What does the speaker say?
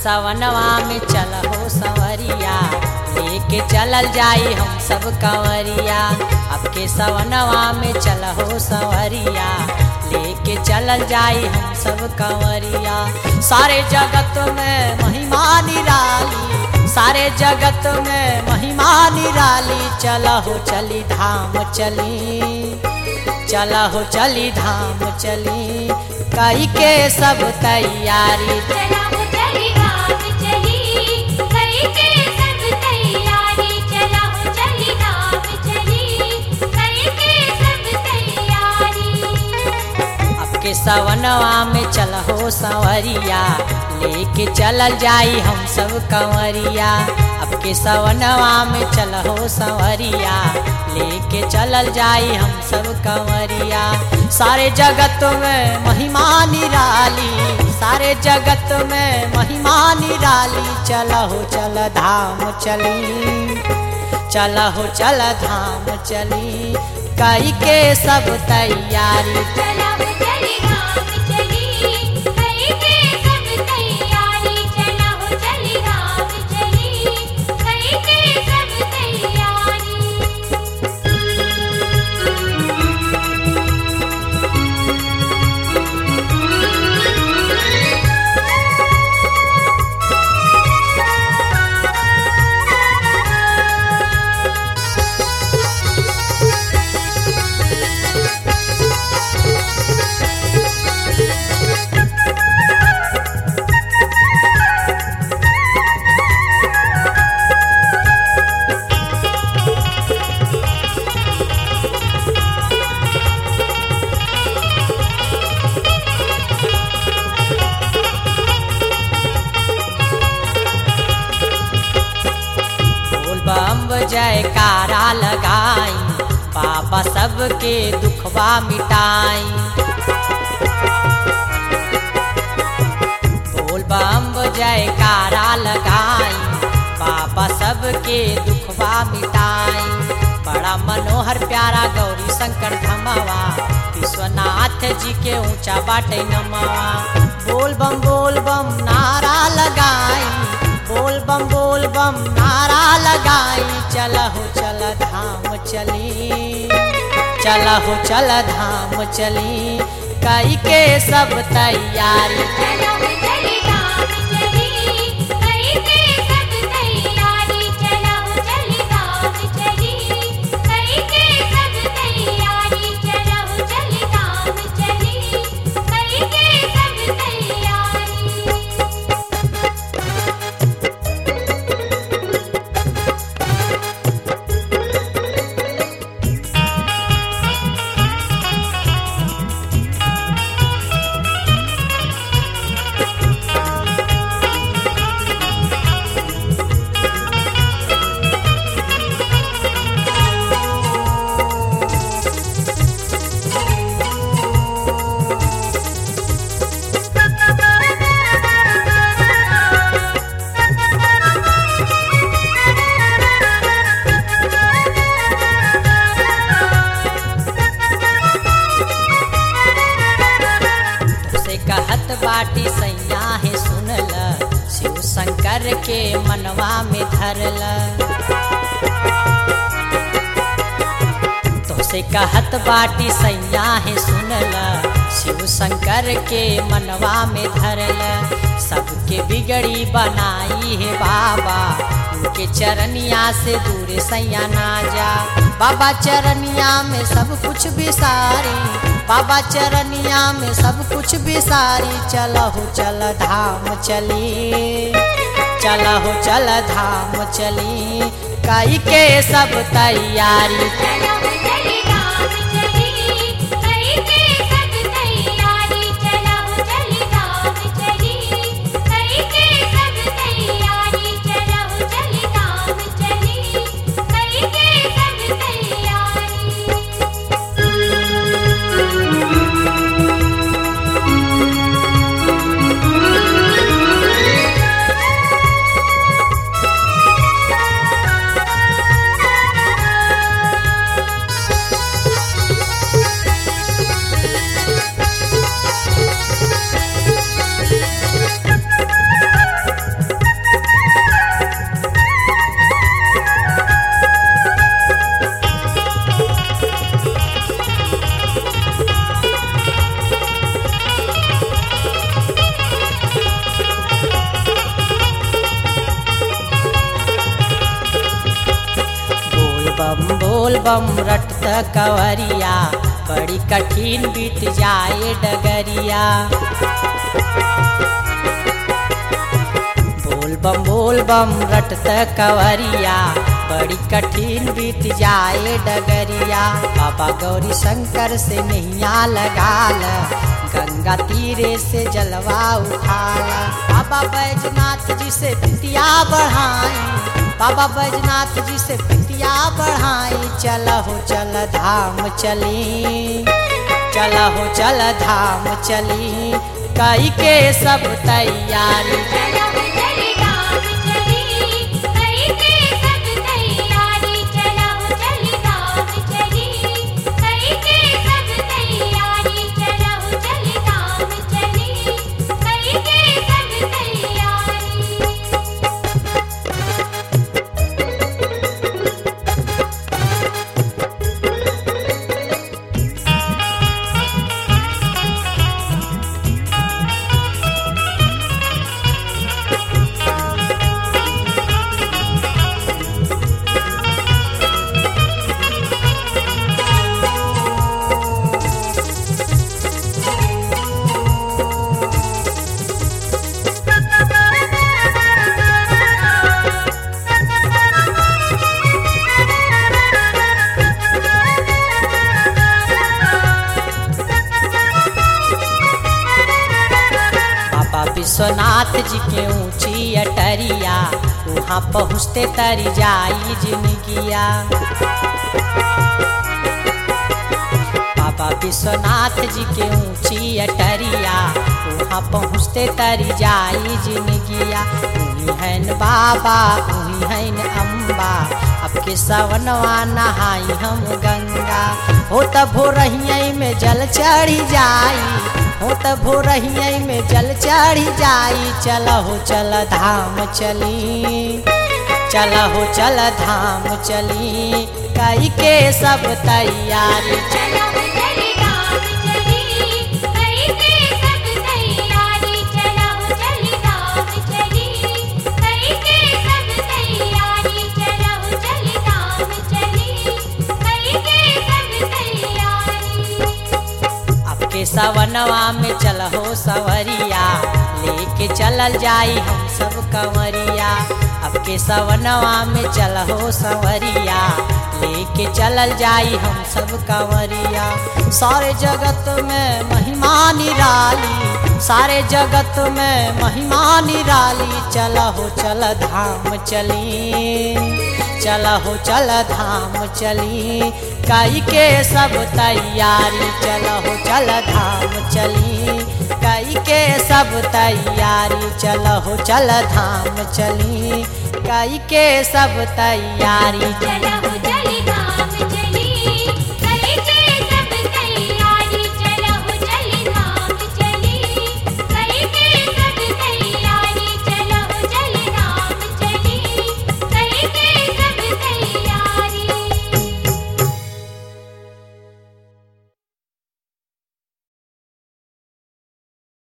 सवनवा में चल हो संवरिया, लेके चलल जाई हम सब कंवरिया। अब के सवनवा में चल हो संवरिया, लेके चलल जाई हम सब कंवरिया। सारे जगत में महिमा निराली, सारे जगत में महिमा निराली। चला हो चली धाम चली, चला हो चली धाम चली, कई के सब तैयारी। चला हो चली धाम चली, कई के सब तैयारी। चला हो चली धाम चली, कई के सब तैयारी। अब के सवनवा में चल हो संवरिया, लेके चलल जाई हम सब कंवरिया। अब के सवनवा में चल हो संवरिया, लेके चलल जाई हम सब कंवरिया। सारे जगत में महिमा निराली, सारे जगत में महिमा निराली। चला हो चल धाम चली, चला हो चल धाम चली, कई के सब तैयारी। चला हो चली धाम चली, कई के सब तैयारी। चला हो चली धाम चली, कई के सब तैयारी। जयकारा लगाई, बाबा सबके दुखवा मिटाई। बोल बम जयकारा लगाई, बाबा सबके दुखवा मिटाई। बड़ा मनोहर प्यारा गौरी शंकर धमवा, विश्वनाथ जी के ऊंचा बाटे नमवा। बोल बम नारा लगाई, बोल बम नारा लगाई। चला हो चल धाम चली, चला हो चल धाम चली, कई के सब तैयारी। चला हो चली धाम चली, कई के सब तैयारी। चला हो चली धाम चली, कई के सब तैयारी। चला हो चली धाम चली, कई के सब तैयारी। बाटी सैया है सुनल, शिव शंकर के मनवा में धरल। तो से कहत बाटी सैया है सुनल, शिव शंकर के मनवा में धरल। सबके बिगड़ी बनाई है बाबा, उनके चरनिया से दूर सैया ना जा। बाबा चरनिया में सब कुछ बिसारी, बाबा चरनिया में सब कुछ बिसारी। चला हो चल धाम चली, चला हो चल धाम चली, कई के सब तैयारी। चला हो चली धाम चली, कई के सब तैयारी। चला हो चली धाम चली, कई के सब तैयारी। चला हो चली धाम चली, कई के सब तैयारी। बम बोल बम रटत कंवरिया बड़ी कठिन बीत जाए डगरिया। बोल बम रटत कंवरिया बड़ी कठिन बीत जाए डगरिया। बाबा गौरी शंकर से नैया लगाल गंगा तीरे से जलवा उठाल। बाबा बैजनाथ जी से प्रीतिया बढ़ाई, बाबा बैजनाथ जी से प्रीतिया बढ़ाई। चल हो चल धाम चली, चल हो चल धाम चली, कई के सब तैयारी। चलो चली धाम चली, कई के सब तैयारी। चलो चली धाम चली, कई के सब तैयारी। चलो चली धाम चली, कई के सब तैयारी। विश्वनाथ जी के ऊंची अटरिया वहाँ पहुँचते तरी जाई जिंदगिया। बाबा विश्वनाथ जी के ऊंची अटरिया वहाँ पहुँचते तरी जाई जिंदगिया। उही हैन बाबा उही हैन अम्बा, अब के सवनवा नहाई हम गंगा। हो तब भोरहिया में जल चढ़ी जाई, हो तब भोरहिया में जल चढ़ी जाई। चल हो चल धाम चली, चल हो चल धाम चली, कई के सब तैयारी। चलो चली धाम चली, कई के सब तैयारी। चलो चली धाम चली, कई के सब तैयारी। चलो चली धाम चली, कई के सब तैयारी। अब के सवनवा में चल हो सवरिया लेके चलल जाई हम सब कंवरिया। अब के सवनवा में चल हो सवरिया लेके चलल जाई हम सब कंवरिया। सारे जगत में महिमा निराली, सारे जगत में महिमा निराली। चल हो चल धाम चली, चल हो चल धाम चली, कई के सब तैयारी। चल हो चल धाम चली, कई के सब तैयारी। चल हो चल धाम चली, कई के सब तैयारी। चलो